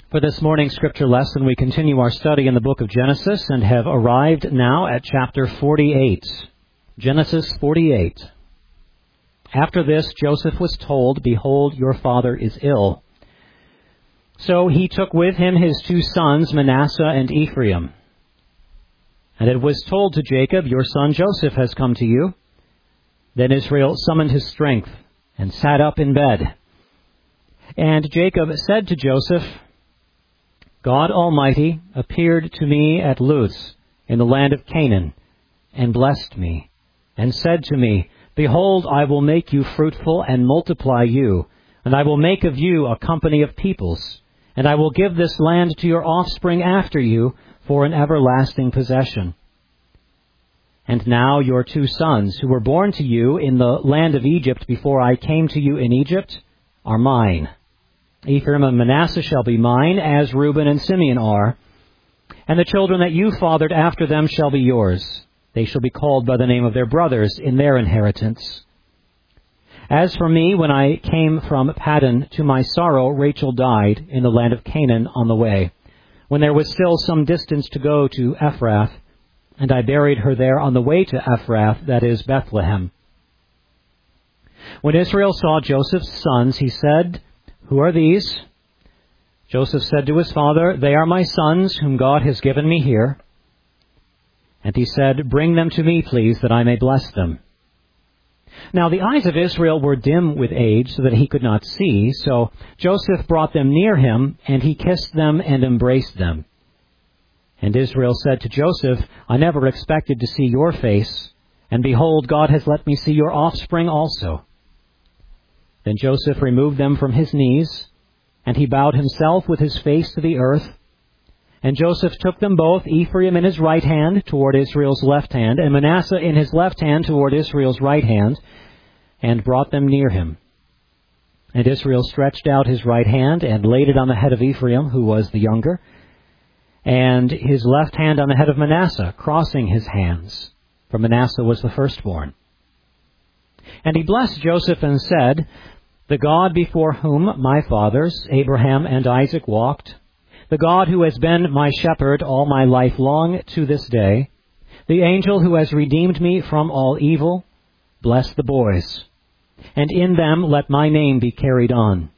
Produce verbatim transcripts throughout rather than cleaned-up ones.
For this morning's scripture lesson, we continue our study in the book of Genesis and have arrived now at chapter forty-eight. Genesis forty-eight. After this, Joseph was told, "Behold, your father is ill." So he took with him his two sons, Manasseh and Ephraim. And it was told to Jacob, "Your son Joseph has come to you." Then Israel summoned his strength and sat up in bed. And Jacob said to Joseph, "God Almighty appeared to me at Luz in the land of Canaan, and blessed me, and said to me, 'Behold, I will make you fruitful and multiply you, and I will make of you a company of peoples, and I will give this land to your offspring after you for an everlasting possession.' And now your two sons, who were born to you in the land of Egypt before I came to you in Egypt, are mine. Ephraim and Manasseh shall be mine, as Reuben and Simeon are. And the children that you fathered after them shall be yours. They shall be called by the name of their brothers in their inheritance. As for me, when I came from Paddan, to my sorrow Rachel died in the land of Canaan on the way, when there was still some distance to go to Ephrath, and I buried her there on the way to Ephrath, that is, Bethlehem. When Israel saw Joseph's sons, he said, 'Who are these?' Joseph said to his father, 'They are my sons, whom God has given me here.' And he said, 'Bring them to me, please, that I may bless them.' Now the eyes of Israel were dim with age, so that he could not see. So Joseph brought them near him, and he kissed them and embraced them. And Israel said to Joseph, 'I never expected to see your face, and behold, God has let me see your offspring also.' Then Joseph removed them from his knees, and he bowed himself with his face to the earth. And Joseph took them both, Ephraim in his right hand toward Israel's left hand, and Manasseh in his left hand toward Israel's right hand, and brought them near him. And Israel stretched out his right hand and laid it on the head of Ephraim, who was the younger, and his left hand on the head of Manasseh, crossing his hands, for Manasseh was the firstborn. And he blessed Joseph and said, 'The God before whom my fathers, Abraham and Isaac, walked, the God who has been my shepherd all my life long to this day, the angel who has redeemed me from all evil, bless the boys, and in them let my name be carried on,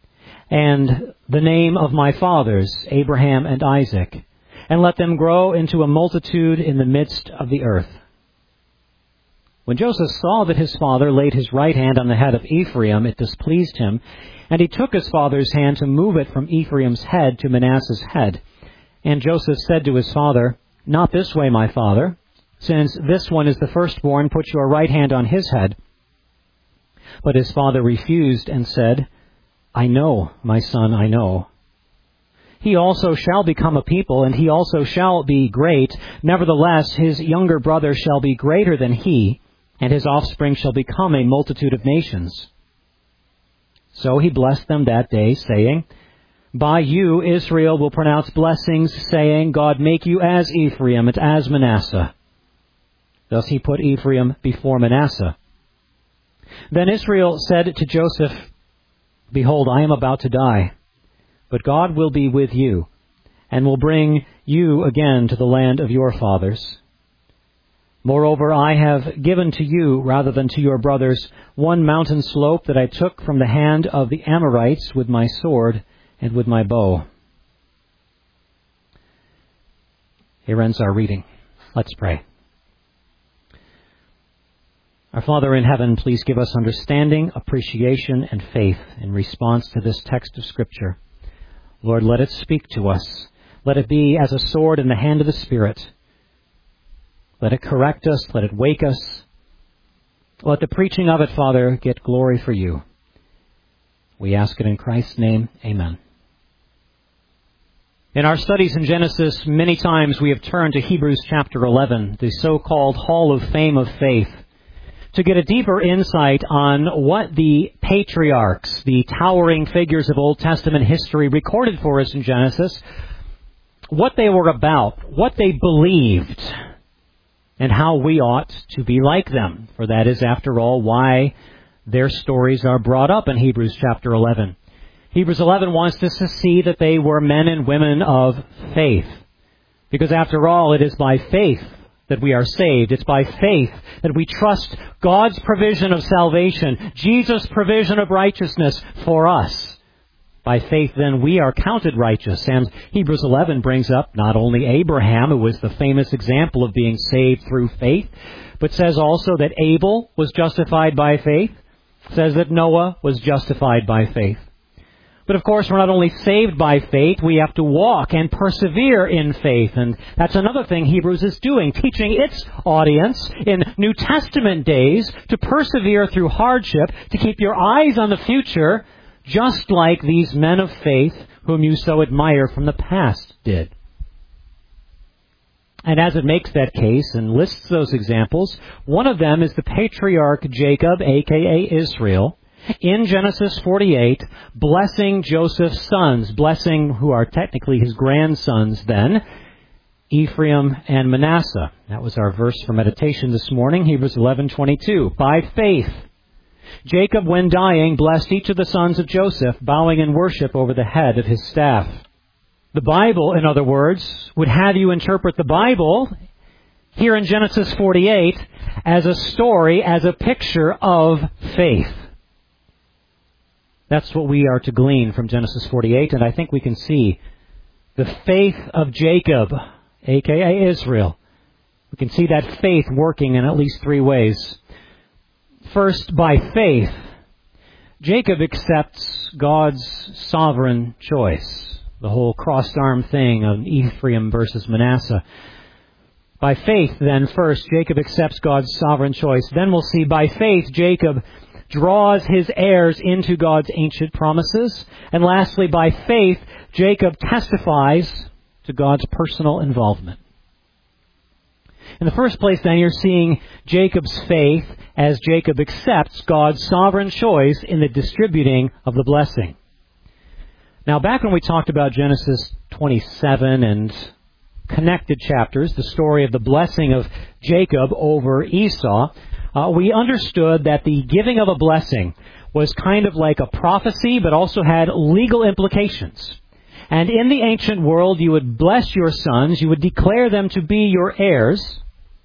and the name of my fathers, Abraham and Isaac, and let them grow into a multitude in the midst of the earth.' When Joseph saw that his father laid his right hand on the head of Ephraim, it displeased him, and he took his father's hand to move it from Ephraim's head to Manasseh's head. And Joseph said to his father, 'Not this way, my father. Since this one is the firstborn, put your right hand on his head.' But his father refused and said, 'I know, my son, I know. He also shall become a people, and he also shall be great. Nevertheless, his younger brother shall be greater than he, and his offspring shall become a multitude of nations.' So he blessed them that day, saying, 'By you Israel will pronounce blessings, saying, God make you as Ephraim and as Manasseh.' Thus he put Ephraim before Manasseh. Then Israel said to Joseph, 'Behold, I am about to die, but God will be with you, and will bring you again to the land of your fathers. Moreover, I have given to you, rather than to your brothers, one mountain slope that I took from the hand of the Amorites with my sword and with my bow.'" Here ends our reading. Let's pray. Our Father in heaven, please give us understanding, appreciation, and faith in response to this text of Scripture. Lord, let it speak to us. Let it be as a sword in the hand of the Spirit. Let it correct us. Let it wake us. Let the preaching of it, Father, get glory for you. We ask it in Christ's name. Amen. In our studies in Genesis, many times we have turned to Hebrews chapter eleven, the so-called Hall of Fame of Faith, to get a deeper insight on what the patriarchs, the towering figures of Old Testament history recorded for us in Genesis, what they were about, what they believed, and how we ought to be like them. For that is, after all, why their stories are brought up in Hebrews chapter eleven. Hebrews eleven wants us to see that they were men and women of faith. Because after all, it is by faith that we are saved. It's by faith that we trust God's provision of salvation, Jesus' provision of righteousness for us. By faith, then, we are counted righteous. And Hebrews eleven brings up not only Abraham, who was the famous example of being saved through faith, but says also that Abel was justified by faith, says that Noah was justified by faith. But of course, we're not only saved by faith, we have to walk and persevere in faith. And that's another thing Hebrews is doing, teaching its audience in New Testament days to persevere through hardship, to keep your eyes on the future, just like these men of faith whom you so admire from the past did. And as it makes that case and lists those examples, one of them is the patriarch Jacob, aka Israel, in Genesis forty-eight, blessing Joseph's sons, blessing who are technically his grandsons then, Ephraim and Manasseh. That was our verse for meditation this morning, Hebrews eleven twenty-two. By faith, Jacob, when dying, blessed each of the sons of Joseph, bowing in worship over the head of his staff. The Bible, in other words, would have you interpret the Bible here in Genesis forty-eight as a story, as a picture of faith. That's what we are to glean from Genesis forty-eight, and I think we can see the faith of Jacob, aka Israel. We can see that faith working in at least three ways. First, by faith, Jacob accepts God's sovereign choice. The whole crossed-arm thing of Ephraim versus Manasseh. By faith, then, first, Jacob accepts God's sovereign choice. Then we'll see, by faith, Jacob draws his heirs into God's ancient promises. And lastly, by faith, Jacob testifies to God's personal involvement. In the first place, then, you're seeing Jacob's faith as Jacob accepts God's sovereign choice in the distributing of the blessing. Now, back when we talked about Genesis twenty-seven and connected chapters, the story of the blessing of Jacob over Esau, uh, we understood that the giving of a blessing was kind of like a prophecy, but also had legal implications. And in the ancient world, you would bless your sons, you would declare them to be your heirs,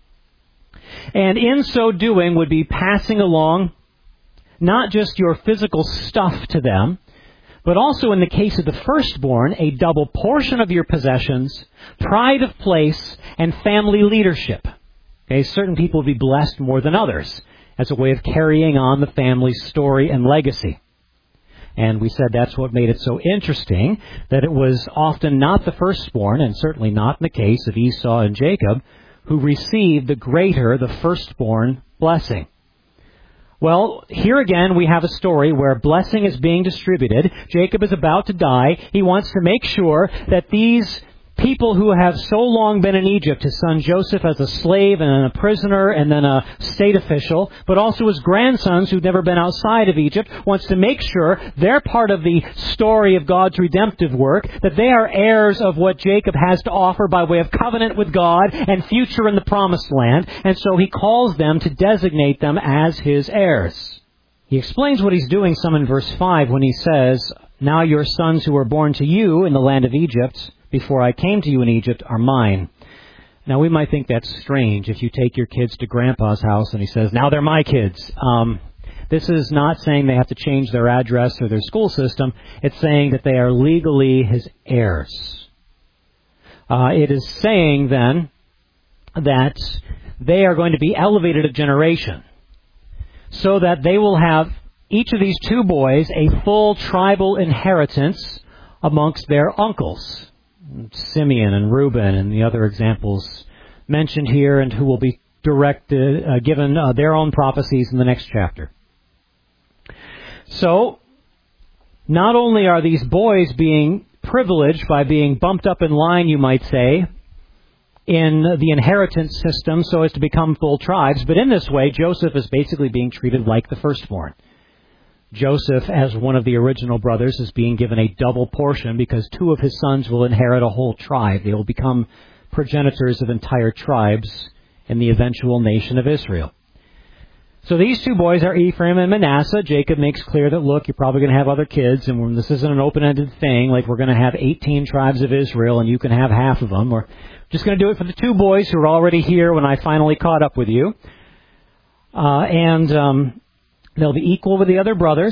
and in so doing would be passing along not just your physical stuff to them, but also in the case of the firstborn, a double portion of your possessions, pride of place, and family leadership. Okay, certain people would be blessed more than others as a way of carrying on the family's story and legacy. And we said that's what made it so interesting, that it was often not the firstborn, and certainly not in the case of Esau and Jacob, who received the greater, the firstborn blessing. Well, here again we have a story where blessing is being distributed. Jacob is about to die. He wants to make sure that these people who have so long been in Egypt, his son Joseph as a slave and then a prisoner and then a state official, but also his grandsons who've never been outside of Egypt, wants to make sure they're part of the story of God's redemptive work, that they are heirs of what Jacob has to offer by way of covenant with God and future in the promised land, and so he calls them to designate them as his heirs. He explains what he's doing some in verse five when he says, "Now your sons who were born to you in the land of Egypt, before I came to you in Egypt, are mine." Now, we might think that's strange if you take your kids to Grandpa's house and he says, "Now they're my kids." Um, this is not saying they have to change their address or their school system. It's saying that they are legally his heirs. Uh, it is saying, then, that they are going to be elevated a generation so that they will have, each of these two boys, a full tribal inheritance amongst their uncles. Simeon and Reuben and the other examples mentioned here, and who will be directed, uh, given uh, their own prophecies in the next chapter. So, not only are these boys being privileged by being bumped up in line, you might say, in the inheritance system so as to become full tribes, but in this way, Joseph is basically being treated like the firstborn. Joseph, as one of the original brothers, is being given a double portion because two of his sons will inherit a whole tribe. They will become progenitors of entire tribes in the eventual nation of Israel. So these two boys are Ephraim and Manasseh. Jacob makes clear that, look, you're probably going to have other kids, and this isn't an open-ended thing, like we're going to have eighteen tribes of Israel, and you can have half of them. We're just going to do it for the two boys who are already here when I finally caught up with you. Uh, and um, they'll be equal with the other brothers.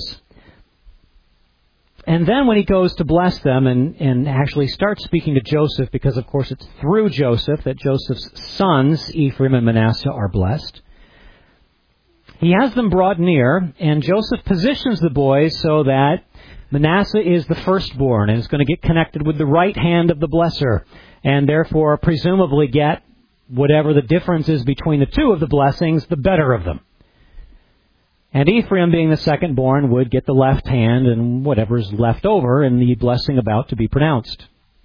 And then when he goes to bless them and, and actually starts speaking to Joseph, because of course it's through Joseph that Joseph's sons, Ephraim and Manasseh, are blessed, he has them brought near, and Joseph positions the boys so that Manasseh is the firstborn and is going to get connected with the right hand of the blesser, and therefore presumably get whatever the difference is between the two of the blessings, the better of them. And Ephraim, being the secondborn, would get the left hand and whatever's left over in the blessing about to be pronounced.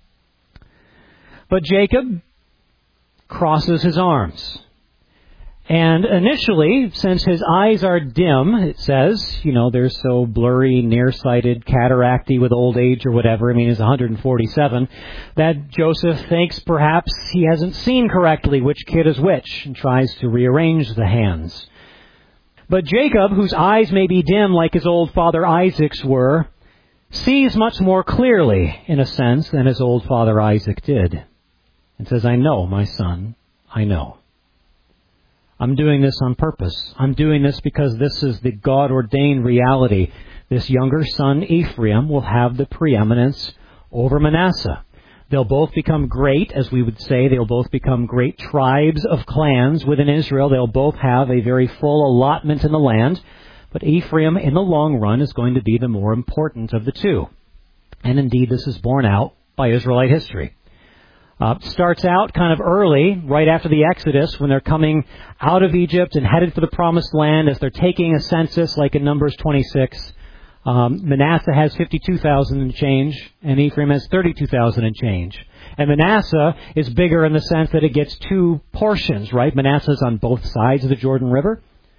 But Jacob crosses his arms. And initially, since his eyes are dim, it says, you know, they're so blurry, nearsighted, cataracty with old age or whatever, I mean, he's one hundred forty-seven, that Joseph thinks perhaps he hasn't seen correctly which kid is which, and tries to rearrange the hands. But Jacob, whose eyes may be dim like his old father Isaac's were, sees much more clearly, in a sense, than his old father Isaac did. And says, I know, my son, I know. I'm doing this on purpose. I'm doing this because this is the God-ordained reality. This younger son, Ephraim, will have the preeminence over Manasseh. They'll both become great, as we would say. They'll both become great tribes of clans within Israel. They'll both have a very full allotment in the land. But Ephraim, in the long run, is going to be the more important of the two. And indeed, this is borne out by Israelite history. Uh, starts out kind of early, right after the Exodus, when they're coming out of Egypt and headed for the Promised Land, as they're taking a census, like in Numbers twenty-six. Um, Manasseh has fifty-two thousand and change, and Ephraim has thirty-two thousand and change. And Manasseh is bigger in the sense that it gets two portions, right? Manasseh's on both sides of the Jordan River.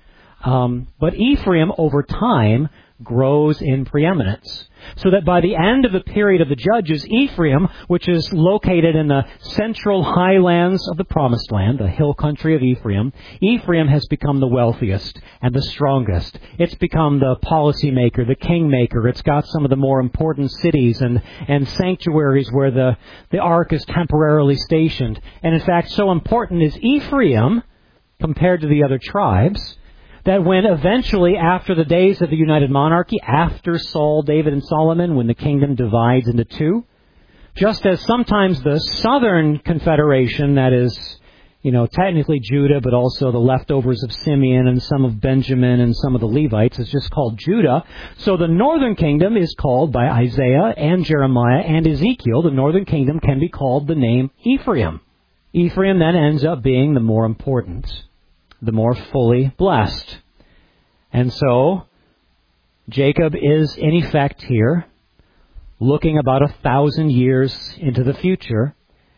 Um, but Ephraim, over time, grows in preeminence. So that by the end of the period of the Judges, Ephraim, which is located in the central highlands of the Promised Land, the hill country of Ephraim, Ephraim has become the wealthiest and the strongest. It's become the policymaker, the kingmaker. It's got some of the more important cities and, and sanctuaries where the, the ark is temporarily stationed. And in fact, so important is Ephraim, compared to the other tribes, that when eventually, after the days of the united monarchy, after Saul, David, and Solomon, when the kingdom divides into two, just as sometimes the southern confederation, that is, you know, technically Judah, but also the leftovers of Simeon and some of Benjamin and some of the Levites, is just called Judah. So the northern kingdom is called by Isaiah and Jeremiah and Ezekiel. The northern kingdom can be called the name Ephraim. Ephraim then ends up being the more important, the more fully blessed. And so, Jacob is in effect here, looking about a thousand years into the future,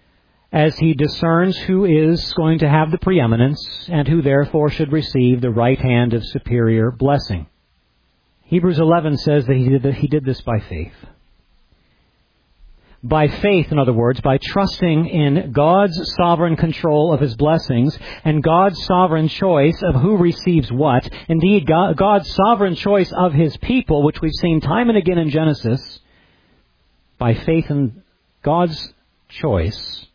as he discerns who is going to have the preeminence, and who therefore should receive the right hand of superior blessing. Hebrews eleven says that he did, that he did this by faith. By faith, in other words, by trusting in God's sovereign control of His blessings and God's sovereign choice of who receives what. Indeed, God, God's sovereign choice of His people, which we've seen time and again in Genesis. By faith in God's choice,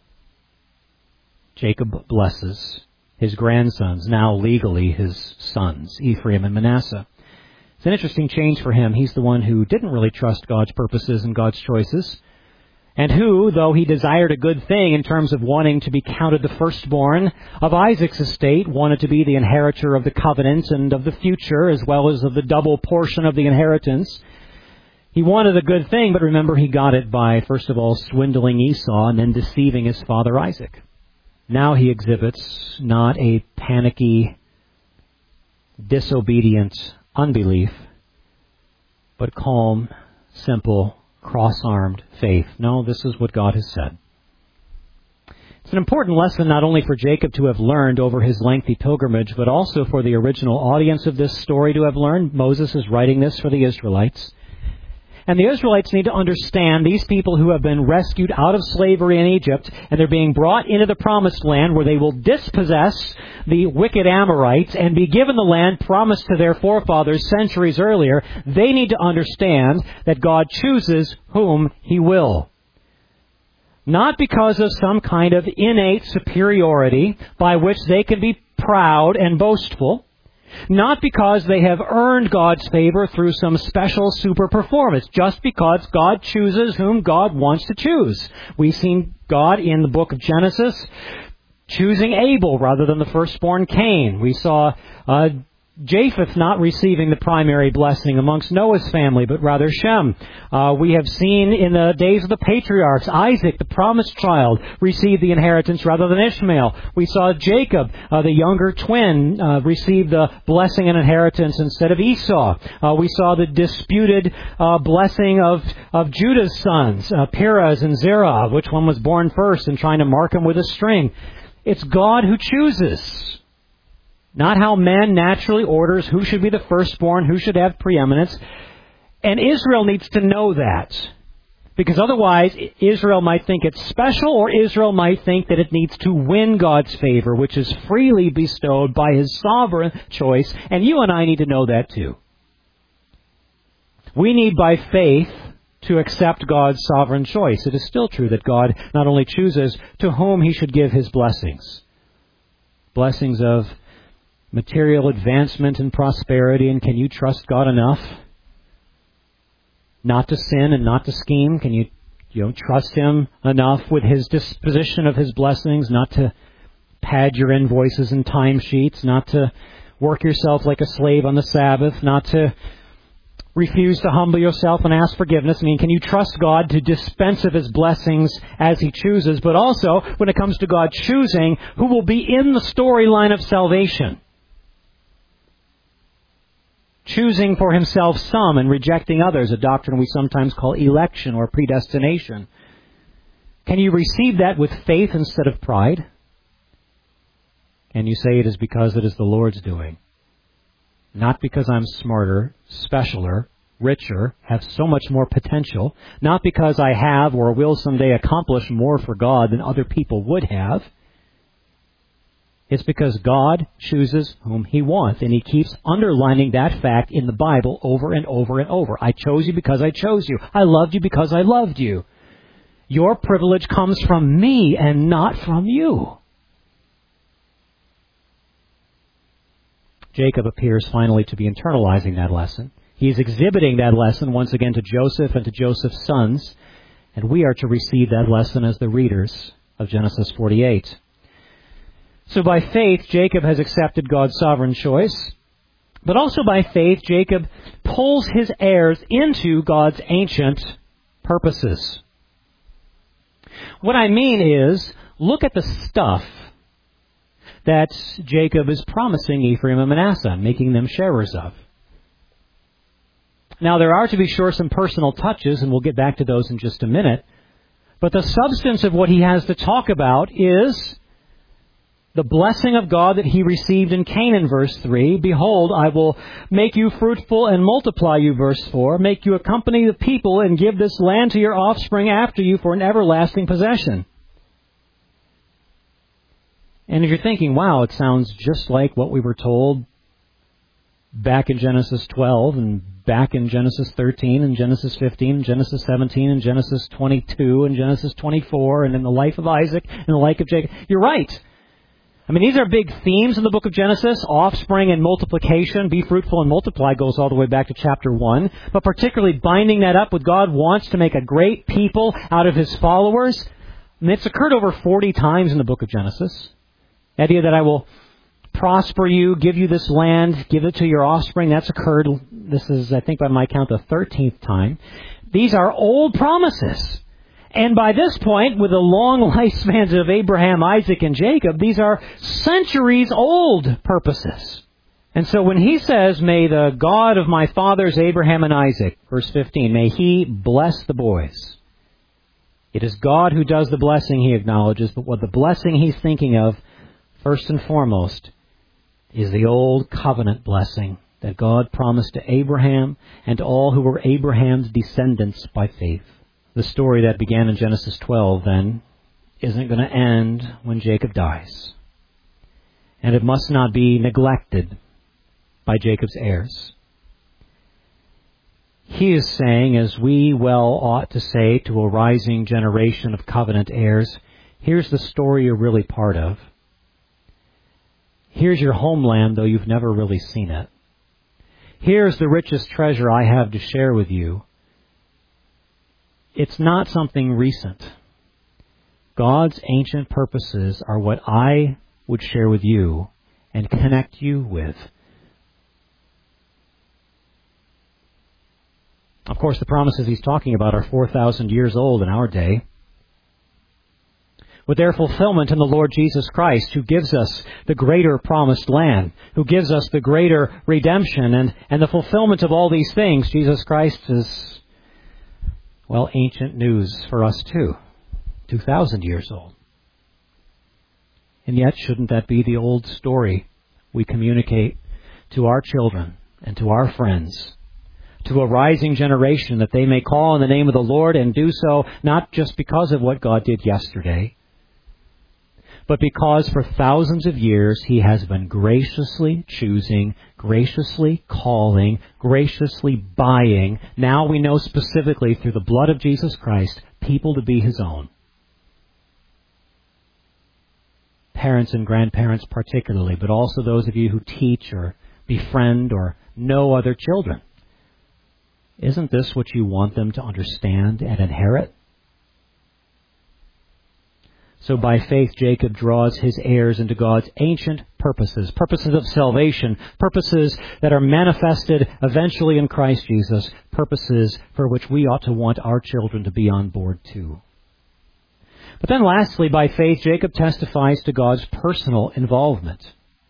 Jacob blesses his grandsons, now legally his sons, Ephraim and Manasseh. It's an interesting change for him. He's the one who didn't really trust God's purposes and God's choices, and who, though he desired a good thing in terms of wanting to be counted the firstborn of Isaac's estate, wanted to be the inheritor of the covenant and of the future, as well as of the double portion of the inheritance. He wanted a good thing, but remember, he got it by, first of all, swindling Esau and then deceiving his father Isaac. Now he exhibits not a panicky, disobedient unbelief, but calm, simple, cross-armed faith. No, this is what God has said. It's an important lesson not only for Jacob to have learned over his lengthy pilgrimage, but also for the original audience of this story to have learned. Moses is writing this for the Israelites. And the Israelites need to understand these people who have been rescued out of slavery in Egypt, and they're being brought into the promised land where they will dispossess the wicked Amorites and be given the land promised to their forefathers centuries earlier. They need to understand that God chooses whom He will. Not because of some kind of innate superiority by which they can be proud and boastful. Not because they have earned God's favor through some special super performance. Just because God chooses whom God wants to choose. We've seen God in the book of Genesis choosing Abel rather than the firstborn Cain. We saw uh, Japheth not receiving the primary blessing amongst Noah's family, but rather Shem. Uh, we have seen in the days of the patriarchs, Isaac, the promised child, receive the inheritance rather than Ishmael. We saw Jacob, uh, the younger twin, uh, receive the blessing and inheritance instead of Esau. Uh, we saw the disputed uh, blessing of, of Judah's sons, uh, Perez and Zerah, which one was born first, and trying to mark him with a string. It's God who chooses. Not how man naturally orders who should be the firstborn, who should have preeminence. And Israel needs to know that. Because otherwise, Israel might think it's special, or Israel might think that it needs to win God's favor, which is freely bestowed by His sovereign choice. And you and I need to know that too. We need by faith to accept God's sovereign choice. It is still true that God not only chooses to whom He should give His blessings. Blessings of material advancement and prosperity, and can you trust God enough not to sin and not to scheme? Can you, you know, trust Him enough with His disposition of His blessings, not to pad your invoices and timesheets, not to work yourself like a slave on the Sabbath, not to refuse to humble yourself and ask forgiveness? I mean, can you trust God to dispense of His blessings as He chooses? But also, when it comes to God choosing, who will be in the storyline of salvation? Choosing for Himself some and rejecting others, a doctrine we sometimes call election or predestination. Can you receive that with faith instead of pride? Can you say it is because it is the Lord's doing? Not because I'm smarter, specialer, richer, have so much more potential. Not because I have or will someday accomplish more for God than other people would have. It's because God chooses whom He wants, and He keeps underlining that fact in the Bible over and over and over. I chose you because I chose you. I loved you because I loved you. Your privilege comes from me and not from you. Jacob appears finally to be internalizing that lesson. He's exhibiting that lesson once again to Joseph and to Joseph's sons, and we are to receive that lesson as the readers of Genesis forty-eight. So by faith, Jacob has accepted God's sovereign choice. But also by faith, Jacob pulls his heirs into God's ancient purposes. What I mean is, look at the stuff that Jacob is promising Ephraim and Manasseh, making them sharers of. Now, there are, to be sure, some personal touches, and we'll get back to those in just a minute. But the substance of what he has to talk about is the blessing of God that he received in Canaan, verse three. Behold, I will make you fruitful and multiply you, verse four. Make you accompany the people and give this land to your offspring after you for an everlasting possession. And if you're thinking, wow, it sounds just like what we were told back in Genesis twelve and back in Genesis thirteen and Genesis fifteen and Genesis seventeen and Genesis twenty-two and Genesis twenty-four and in the life of Isaac and the life of Jacob. You're right. I mean, these are big themes in the book of Genesis. Offspring and multiplication, be fruitful and multiply, goes all the way back to chapter one. But particularly binding that up with God wants to make a great people out of His followers. And it's occurred over forty times in the book of Genesis. The idea that I will prosper you, give you this land, give it to your offspring, that's occurred, this is, I think by my count, the thirteenth time. These are old promises. And by this point, with the long lifespans of Abraham, Isaac, and Jacob, these are centuries old purposes. And so when he says, may the God of my fathers, Abraham and Isaac, verse fifteen, may He bless the boys. It is God who does the blessing, he acknowledges, but what the blessing he's thinking of, first and foremost, is the old covenant blessing that God promised to Abraham and to all who were Abraham's descendants by faith. The story that began in Genesis twelve, then, isn't going to end when Jacob dies. And it must not be neglected by Jacob's heirs. He is saying, as we well ought to say to a rising generation of covenant heirs, here's the story you're really part of. Here's your homeland, though you've never really seen it. Here's the richest treasure I have to share with you. It's not something recent. God's ancient purposes are what I would share with you and connect you with. Of course, the promises he's talking about are four thousand years old in our day, with their fulfillment in the Lord Jesus Christ, who gives us the greater promised land, who gives us the greater redemption, and, and the fulfillment of all these things. Jesus Christ is, well, ancient news for us too, two thousand years old. And yet, shouldn't that be the old story we communicate to our children and to our friends, to a rising generation, that they may call on the name of the Lord and do so not just because of what God did yesterday, but because for thousands of years He has been graciously choosing, graciously calling, graciously buying, now we know specifically through the blood of Jesus Christ, people to be His own. Parents and grandparents particularly, but also those of you who teach or befriend or know other children. Isn't this what you want them to understand and inherit? So by faith, Jacob draws his heirs into God's ancient purposes, purposes of salvation, purposes that are manifested eventually in Christ Jesus, purposes for which we ought to want our children to be on board too. But then lastly, by faith, Jacob testifies to God's personal involvement.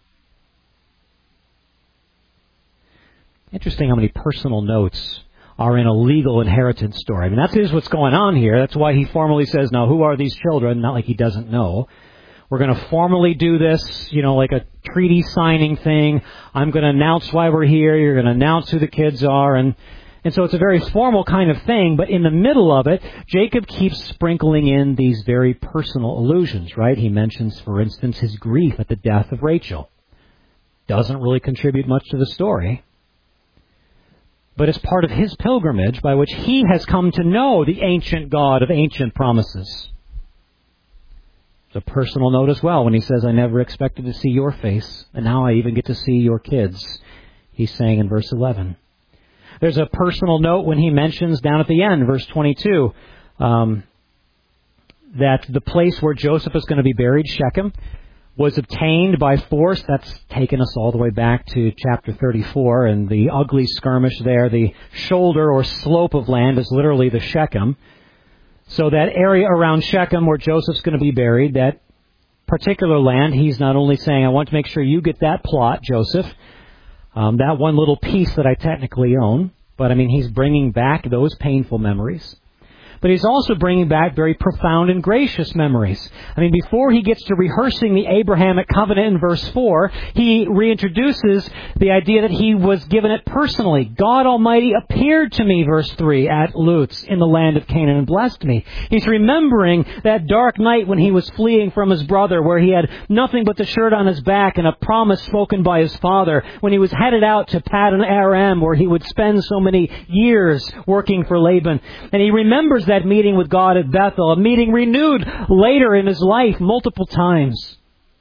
Interesting how many personal notes are in a legal inheritance story. I mean, that is what's going on here. That's why he formally says, now, who are these children? Not like he doesn't know. We're going to formally do this, you know, like a treaty signing thing. I'm going to announce why we're here. You're going to announce who the kids are. And, and so it's a very formal kind of thing. But in the middle of it, Jacob keeps sprinkling in these very personal allusions, right? He mentions, for instance, his grief at the death of Rachel. Doesn't really contribute much to the story, but as part of his pilgrimage by which he has come to know the ancient God of ancient promises. It's a personal note as well when he says, I never expected to see your face, and now I even get to see your kids, he's saying in verse eleven. There's a personal note when he mentions down at the end, verse twenty-two, um, that the place where Joseph is going to be buried, Shechem, was obtained by force. That's taken us all the way back to chapter thirty-four, and the ugly skirmish there. The shoulder or slope of land is literally the Shechem. So that area around Shechem where Joseph's going to be buried, that particular land, he's not only saying, I want to make sure you get that plot, Joseph, um, that one little piece that I technically own, but I mean, he's bringing back those painful memories. But he's also bringing back very profound and gracious memories. I mean, before he gets to rehearsing the Abrahamic covenant in verse four, he reintroduces the idea that he was given it personally. God Almighty appeared to me, verse three, at Luz in the land of Canaan and blessed me. He's remembering that dark night when he was fleeing from his brother, where he had nothing but the shirt on his back and a promise spoken by his father, when he was headed out to Paddan Aram, where he would spend so many years working for Laban. And he remembers that meeting with God at Bethel, a meeting renewed later in his life multiple times.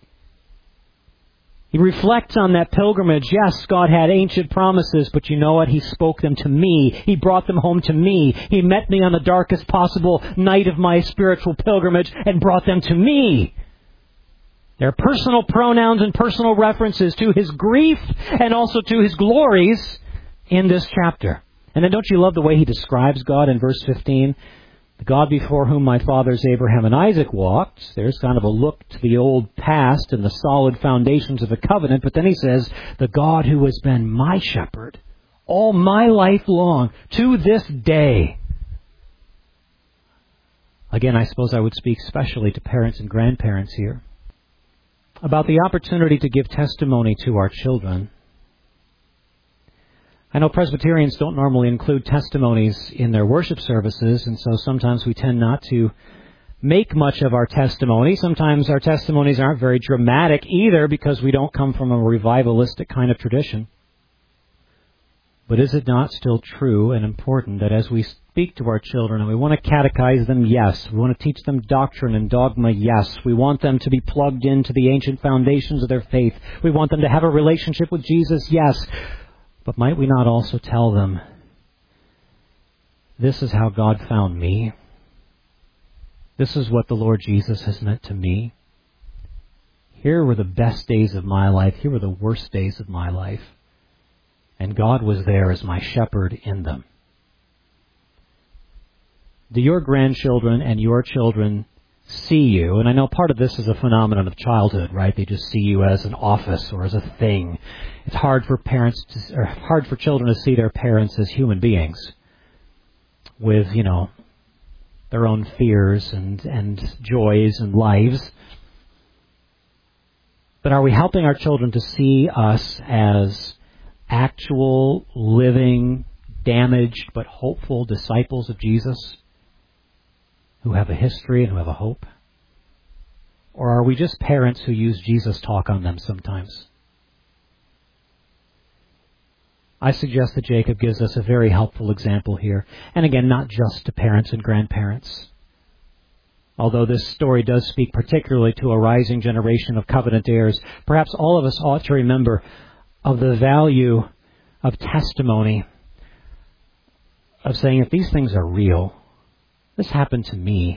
He reflects on that pilgrimage. Yes, God had ancient promises, but you know what? He spoke them to me. He brought them home to me. He met me on the darkest possible night of my spiritual pilgrimage and brought them to me. There are personal pronouns and personal references to his grief and also to his glories in this chapter. And then don't you love the way he describes God in verse fifteen? The God before whom my fathers Abraham and Isaac walked. There's kind of a look to the old past and the solid foundations of the covenant. But then he says, the God who has been my shepherd all my life long to this day. Again, I suppose I would speak specially to parents and grandparents here about the opportunity to give testimony to our children. I know Presbyterians don't normally include testimonies in their worship services, and so sometimes we tend not to make much of our testimony. Sometimes our testimonies aren't very dramatic either because we don't come from a revivalistic kind of tradition. But is it not still true and important that as we speak to our children and we want to catechize them, yes. We want to teach them doctrine and dogma, yes. We want them to be plugged into the ancient foundations of their faith. We want them to have a relationship with Jesus, yes. But might we not also tell them, this is how God found me. This is what the Lord Jesus has meant to me. Here were the best days of my life. Here were the worst days of my life. And God was there as my shepherd in them. Do your grandchildren and your children see you? And I know part of this is a phenomenon of childhood, right? They just see you as an office or as a thing. It's hard for parents to, or hard for children to see their parents as human beings with, you know, their own fears and, and joys and lives. But are we helping our children to see us as actual, living, damaged, but hopeful disciples of Jesus who have a history and who have a hope? Or are we just parents who use Jesus talk on them sometimes? I suggest that Jacob gives us a very helpful example here. And again, not just to parents and grandparents. Although this story does speak particularly to a rising generation of covenant heirs, perhaps all of us ought to remember of the value of testimony, of saying, if these things are real, this happened to me.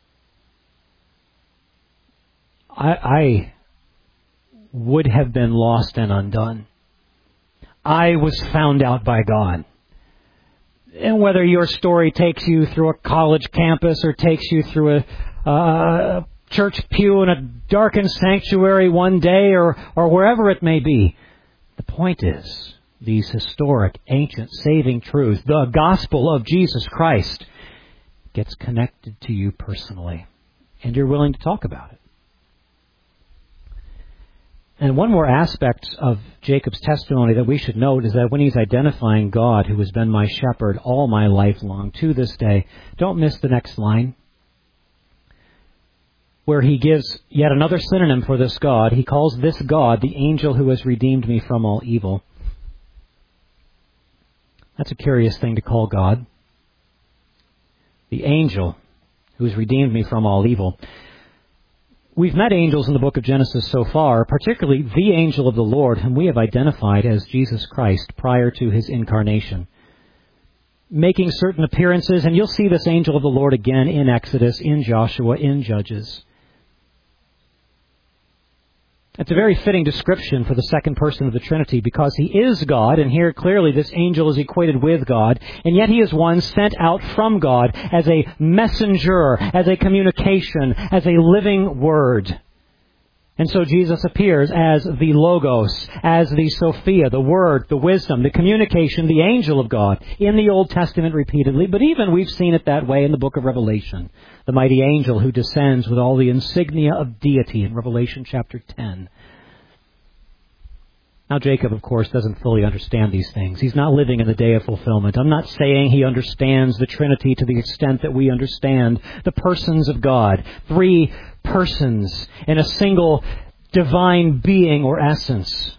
I, I would have been lost and undone. I was found out by God. And whether your story takes you through a college campus or takes you through a uh, church pew in a darkened sanctuary one day or, or wherever it may be, the point is, these historic, ancient, saving truths, the gospel of Jesus Christ, gets connected to you personally. And you're willing to talk about it. And one more aspect of Jacob's testimony that we should note is that when he's identifying God, who has been my shepherd all my life long to this day, don't miss the next line, where he gives yet another synonym for this God. He calls this God the angel who has redeemed me from all evil. That's a curious thing to call God. The angel who has redeemed me from all evil. We've met angels in the book of Genesis so far, particularly the angel of the Lord, whom we have identified as Jesus Christ prior to his incarnation, making certain appearances, and you'll see this angel of the Lord again in Exodus, in Joshua, in Judges. It's a very fitting description for the second person of the Trinity because he is God, and here clearly this angel is equated with God, and yet he is one sent out from God as a messenger, as a communication, as a living word. And so Jesus appears as the Logos, as the Sophia, the Word, the wisdom, the communication, the angel of God in the Old Testament repeatedly. But even we've seen it that way in the book of Revelation. The mighty angel who descends with all the insignia of deity in Revelation chapter ten. Now Jacob, of course, doesn't fully understand these things. He's not living in the day of fulfillment. I'm not saying he understands the Trinity to the extent that we understand the persons of God. Three persons in a single divine being or essence.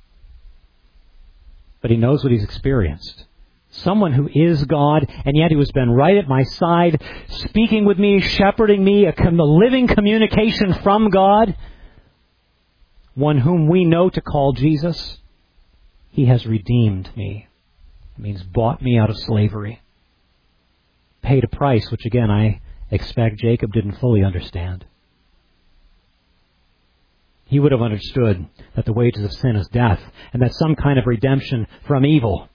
But he knows what he's experienced. Someone who is God, and yet who has been right at my side, speaking with me, shepherding me, a, com- a living communication from God. One whom we know to call Jesus. He has redeemed me. It means bought me out of slavery. Paid a price, which again I expect Jacob didn't fully understand. He would have understood that the wages of sin is death, and that some kind of redemption from evil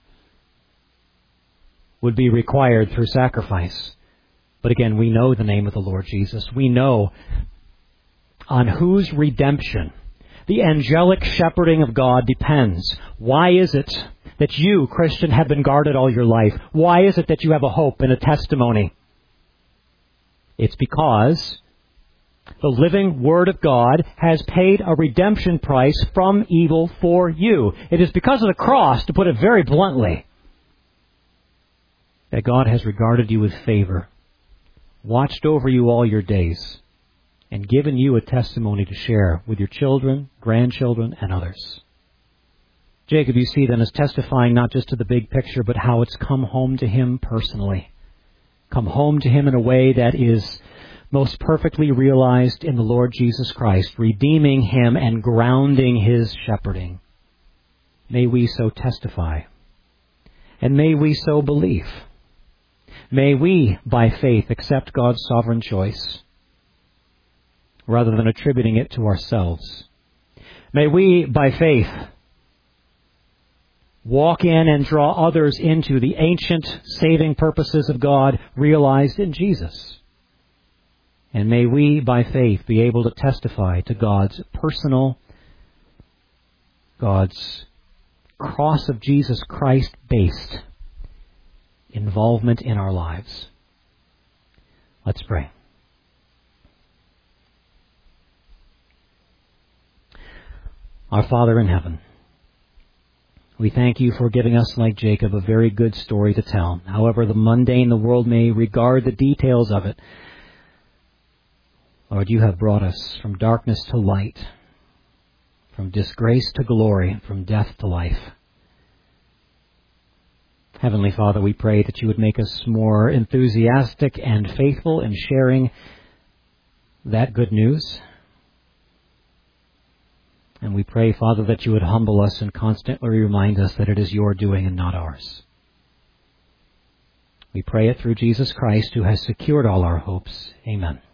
would be required through sacrifice. But again, we know the name of the Lord Jesus. We know on whose redemption the angelic shepherding of God depends. Why is it that you, Christian, have been guarded all your life? Why is it that you have a hope and a testimony? It's because the living Word of God has paid a redemption price from evil for you. It is because of the cross, to put it very bluntly. that God has regarded you with favor, watched over you all your days, and given you a testimony to share with your children, grandchildren, and others. Jacob, you see then, is testifying not just to the big picture, but how it's come home to him personally. Come home to him in a way that is most perfectly realized in the Lord Jesus Christ, redeeming him and grounding his shepherding. May we so testify, and may we so believe. May we, by faith, accept God's sovereign choice, rather than attributing it to ourselves. May we, by faith, walk in and draw others into the ancient saving purposes of God realized in Jesus. And may we, by faith, be able to testify to God's personal, God's cross of Jesus Christ-based involvement in our lives. Let's pray. Our Father in heaven, we thank you for giving us, like Jacob, a very good story to tell. However the mundane the world may regard the details of it, Lord, you have brought us from darkness to light, from disgrace to glory, from death to life. Heavenly Father, we pray that you would make us more enthusiastic and faithful in sharing that good news. And we pray, Father, that you would humble us and constantly remind us that it is your doing and not ours. We pray it through Jesus Christ, who has secured all our hopes. Amen.